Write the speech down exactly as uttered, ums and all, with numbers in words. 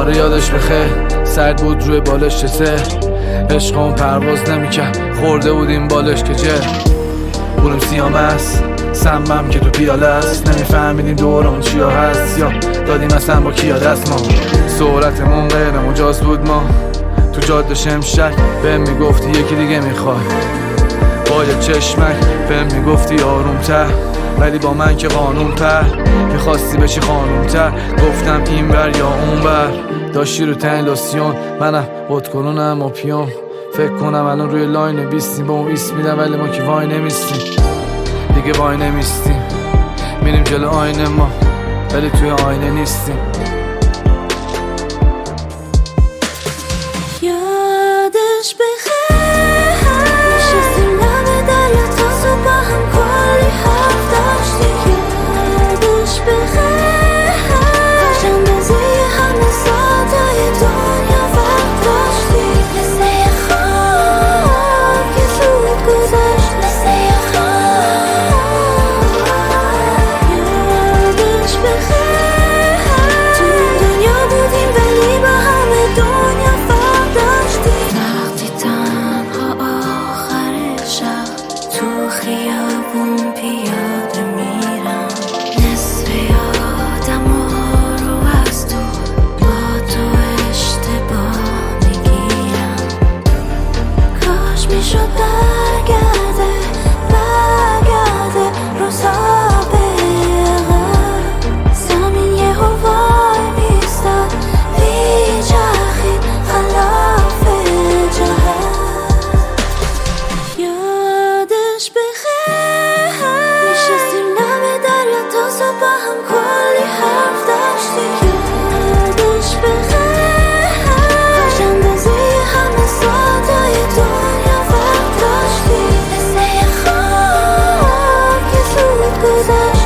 آره یادش بخیر، سرد بود روی بالش چته، عشقمون پرواز نمیکرد، خورده بودیم بالش که جه بودیم سیامست، سمم که تو پیاله است، نمیفهمیدیم دوران چیا هست یا دادیم اصلا با کیا دست. ما سرعتمون غیر مجاز بود، ما تو جاده شمشک بهم میگفتی یکی دیگه میخوای، با یه چشمک بهم میگفتی آرومتر، ولی با من که قانون پر میخواستی بشی خانومتر، گفتم این بر یا اون بر، داشتی رو تن لاسیون، منم بودکنونم و پیون، فکر کنم الان روی لاین بیستیم با اون ایست میدم، ولی ما که وای نمیستیم دیگه، وای نمیستیم میریم جلو آینه ما ولی توی آینه نیستیم. یادش بخیر نشستیم لب دریا تا صبح با هم کلی حرف داشتیم. یادش بخیر کاش اندازه همه ساعتهای دنیا وقت داشتیم، مثل یه خواب که زود گذشت، مثل یه خواب. یادش بخیر تو دنیا بودیم ولی با همه دنیا فرق داشتیم. وقتی تنها آخر شب تو خیابون پیاده میرم، نصف یادم رو از تو با تو اشتباه میگیرم. کاش میشد برگرده برگرده روزها بقیقه، زمین یه وای میستد میچرخید خلاف جهت. یادش بخیر نشستیم لب دریا تا صبح با هم کلی حرف داشتیم. یادش بخیر کاش اندازه همه ساعتهای دنیا وقت داشتیم، مثل یه خواب که زود گذشت.